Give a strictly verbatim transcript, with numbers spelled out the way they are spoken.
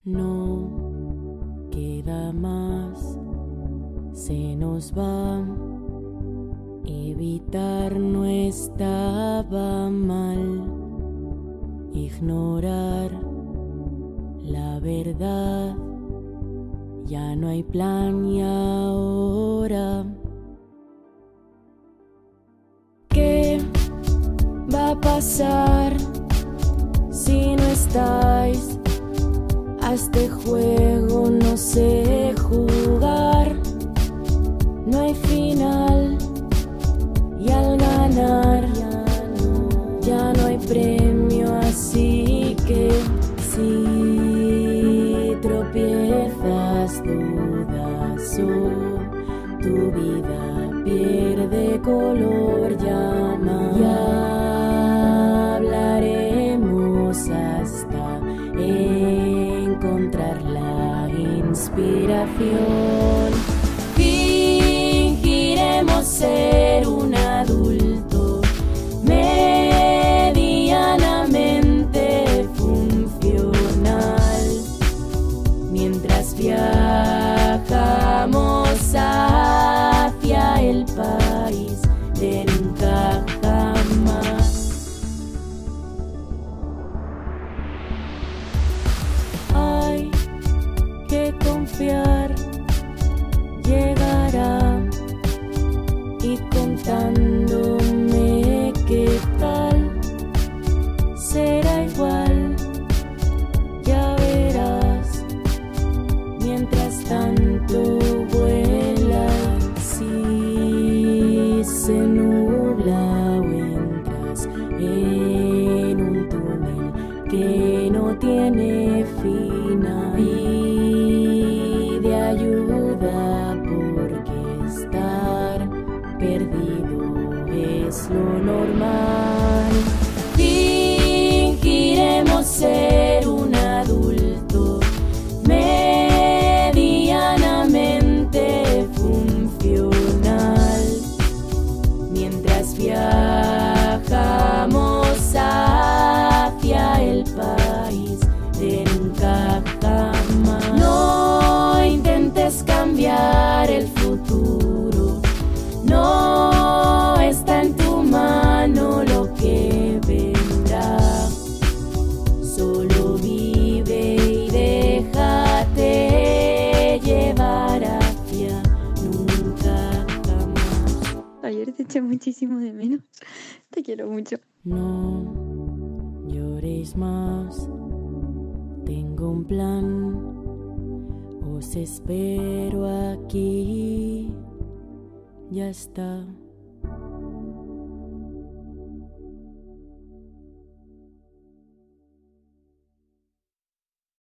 No queda más, se nos va. Evitar no estaba mal. Ignorar la verdad, ya no hay plan y ahora. ¿Qué va a pasar si no estáis? A este juego no sé jugar, no hay final y al ganar ya no hay premio, así que si tropiezas, dudas o tu vida pierde color, llama y hablaremos hasta encontrar la inspiración. Fingiremos ser un adulto medianamente funcional mientras viajamos hacia el país de nunca jamás. Hay que confiar, llegará, y contándome qué tal será igual, ya verás. Mientras tanto vuela, si se nubla o entras en un túnel que no tiene final. Pide ayuda porque estar perdido es lo normal. Fingiremos ser un adulto medianamente funcional mientras viajamos hacia el país de nunca jamás. No intentes cambiar el futuro, no está en tu mano lo que vendrá. Solo vive y déjate llevar hacia nunca jamás. Ayer te eché muchísimo de menos. Te quiero mucho. No lloréis más, tengo un plan. Os espero aquí, ya está.